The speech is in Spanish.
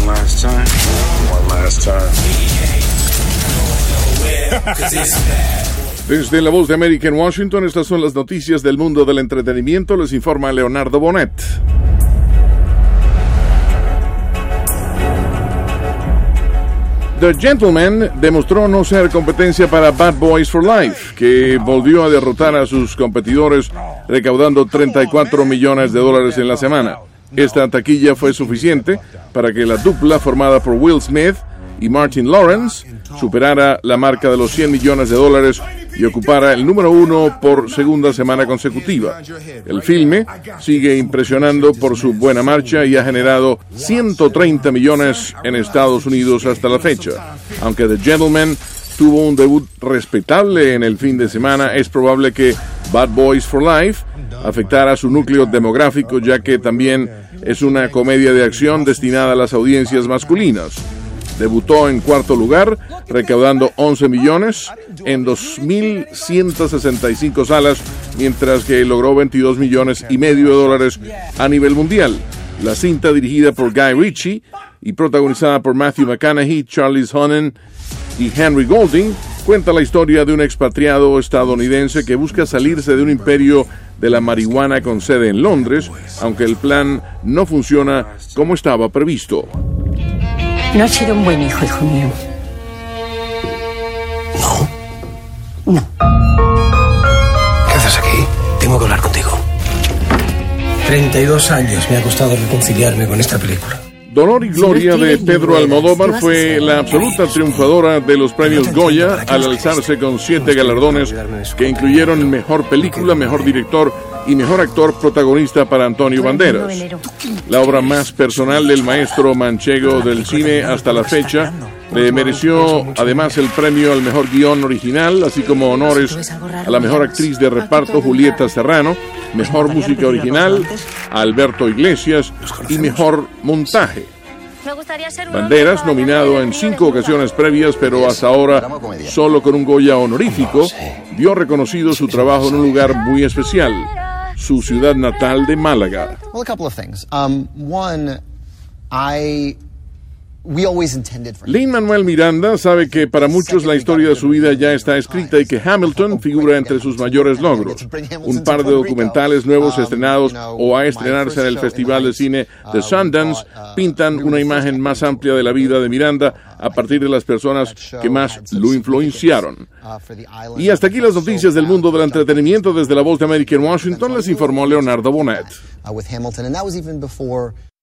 One last time. One last time. Desde la Voz de América en Washington, estas son las noticias del mundo del entretenimiento. Les informa Leonardo Bonet. The Gentleman demostró no ser competencia para Bad Boys for Life, que volvió a derrotar a sus competidores recaudando $34 millones en la semana. Esta taquilla fue suficiente para que la dupla formada por Will Smith y Martin Lawrence superara la marca de los $100 millones y ocupara el número 1 por segunda semana consecutiva. El filme sigue impresionando por su buena marcha y ha generado $130 millones en Estados Unidos hasta la fecha. Aunque The Gentleman tuvo un debut respetable en el fin de semana, es probable que Bad Boys for Life afectara su núcleo demográfico, ya que también es una comedia de acción destinada a las audiencias masculinas. Debutó en cuarto lugar, recaudando $11 millones en 2.165 salas, mientras que logró $22,5 millones a nivel mundial. La cinta, dirigida por Guy Ritchie y protagonizada por Matthew McConaughey, Charlize Theron y Henry Golding, cuenta la historia de un expatriado estadounidense que busca salirse de un imperio de la marihuana con sede en Londres, aunque el plan no funciona como estaba previsto. No has sido un buen hijo mío. No. ¿Qué haces aquí? Tengo que hablar contigo. 32 años me ha costado reconciliarme con esta película. Dolor y Gloria de Pedro Almodóvar fue la absoluta triunfadora de los premios Goya al alzarse con 7 galardones que incluyeron Mejor Película, Mejor Director y Mejor Actor Protagonista para Antonio Banderas. La obra más personal del maestro manchego del cine hasta la fecha le mereció además el premio al Mejor Guión Original, así como honores a la Mejor Actriz de Reparto Julieta Serrano, Mejor Música Original a Alberto Iglesias y Mejor Montaje. Banderas, nominado en 5 ocasiones previas, pero hasta ahora solo con un Goya honorífico, vio reconocido su trabajo en un lugar muy especial, su ciudad natal de Málaga. Lin-Manuel Miranda sabe que para muchos la historia de su vida ya está escrita y que Hamilton figura entre sus mayores logros. Un par de documentales nuevos estrenados o a estrenarse en el Festival de Cine de Sundance pintan una imagen más amplia de la vida de Miranda a partir de las personas que más lo influenciaron. Y hasta aquí las noticias del mundo del entretenimiento. Desde la Voz de América en Washington les informó Leonardo Bonet.